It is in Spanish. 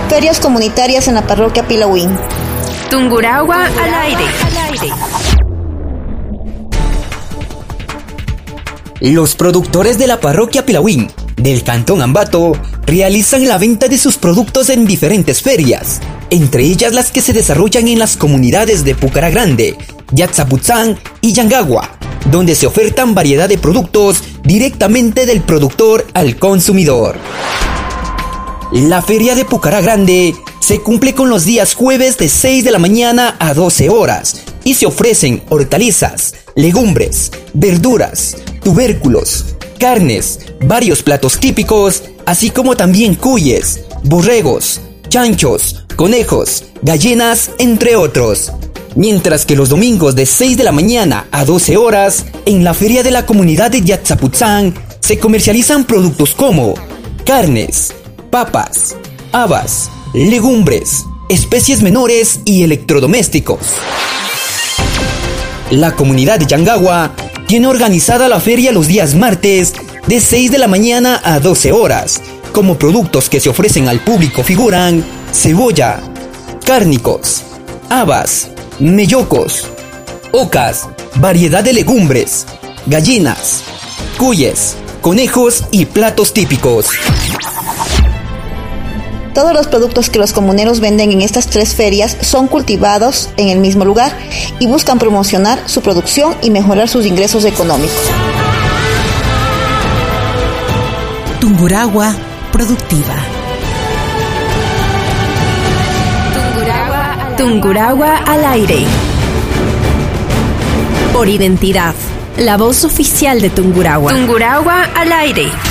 Ferias comunitarias en la parroquia Pilauín. Tungurahua al aire. Los productores de la parroquia Pilauín del Cantón Ambato realizan la venta de sus productos en diferentes ferias, entre ellas las que se desarrollan en las comunidades de Pucará Grande, Yatzaputzán y Yangagua, donde se ofertan variedad de productos directamente del productor al consumidor. La feria de Pucará Grande se cumple con los días jueves de 6 de la mañana a 12 horas y se ofrecen hortalizas, legumbres, verduras, tubérculos, carnes, varios platos típicos, así como también cuyes, borregos, chanchos, conejos, gallinas, entre otros. Mientras que los domingos de 6 de la mañana a 12 horas, en la feria de la comunidad de Yatzaputzán, se comercializan productos como carnes, papas, habas, legumbres, especies menores y electrodomésticos. La comunidad de Yangagua tiene organizada la feria los días martes de 6 de la mañana a 12 horas. Como productos que se ofrecen al público figuran cebolla, cárnicos, habas, mellocos, ocas, variedad de legumbres, gallinas, cuyes, conejos y platos típicos. Todos los productos que los comuneros venden en estas 3 ferias son cultivados en el mismo lugar y buscan promocionar su producción y mejorar sus ingresos económicos. Tungurahua productiva. Tungurahua al aire. Por identidad, la voz oficial de Tungurahua. Tungurahua al aire.